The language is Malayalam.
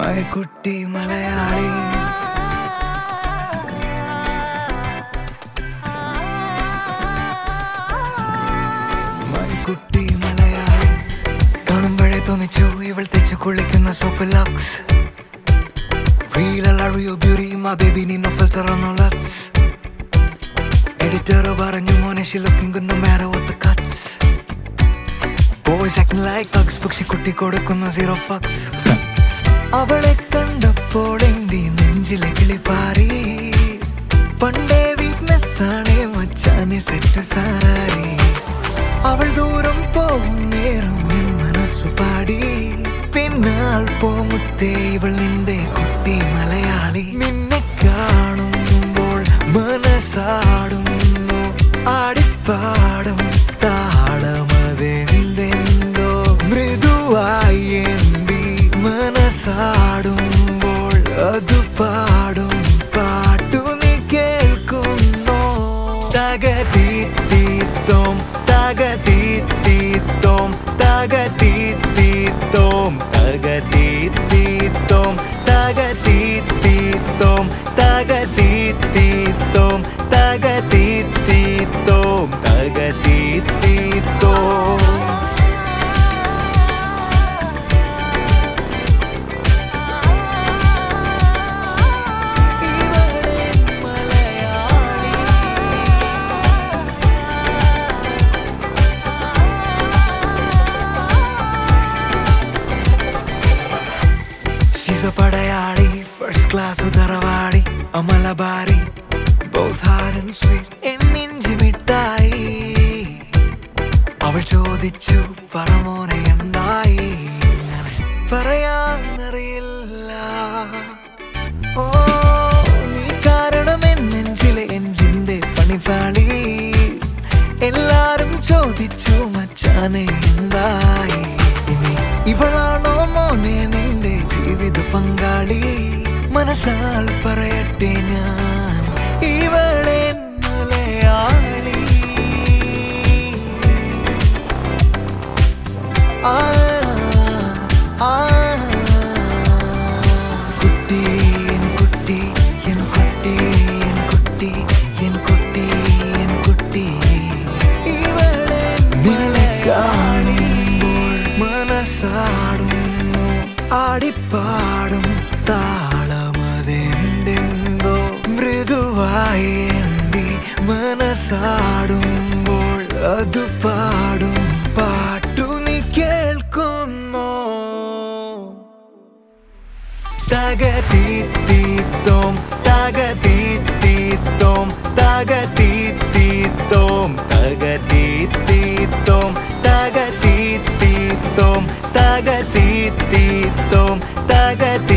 കുട്ടി മലയാളി കുട്ടി മലയാളി കാണുമ്പോഴേ തോന്നിച്ചു ഇവൾ തെച്ചു കുളിക്കുന്ന soap Lux real beauty my baby need no filter or no lux editor പറഞ്ഞു മോനെ she looking good no matter what the cuts boys acting like thugs പക്ഷെ കുട്ടി കൊടുക്കുന്ന zero fucks അവളെ കണ്ടപ്പോൾ എന്തി നെഞ്ചിലെ കിളിപ്പാറി പണ്ടേ വീക്ക്നെസ് ആണ് മച്ചാനെ സെറ്റ് സാരി അവൾ ദൂരം പോകും നേരം എൻ മനസ്സു പാടി പിന്നാൽ പോമുത്തേ ഇവൾ നിന്റെ കുട്ടി മലയാളി നിന്നെ കാണുമ്പോൾ മനസ്സാടുന്നു ആടിപ്പാടും താളമതെന്തെന്തോ മൃദുവായി എന്തി മനസ്സാടുമ്പോൾ അത് പാടും പാട്ടു നീ കേൾക്കുന്നോ തകതീത്തോം തകതീത്തോം തകതീത്തോം തകതീത്തോം തകതീത്തോം തകതീത്തോം തകതീത്തോം തകതീത്തോം She's a padayadi, first class udaravadi, a malabari, both hard and sweet, enninji mittai. അവൾ ചോദിച്ചു പറമോനെ എന്തായി പറയാനറിയില്ല ഓ നീ കാരണം എൻ നെഞ്ചിലെ എൻജിന്റെ പണിപാളി എല്ലാരും ചോദിച്ചു മച്ചാനെ എന്തായി ഇവളാണോ മോനെ നിന്റെ ജീവിത പങ്കാളി മനസ്സാൽ പറയട്ടെ ഞാൻ ഇവളെ മലയാളി കുട്ടി എൻ കുട്ടി എൻ കുട്ടി എൻ കുട്ടി എൻ കുട്ടി എൻ കുട്ടി ഇവളെ മലയാളി മനസ്സാടുന്നു ആടിപ്പാടും താളമതെന്തെന്തോ മൃദുവായി എന്തി മനസ്സാടുമ്പോൾ അത് പാടും പാട്ടു നീ കേൾക്കുന്നോ തകതീത്തോം തകതീത്തോം തകതീത്തോം തകതീത്തോം തകതീത്തോം തകതീത്തോം തകതീത്തോം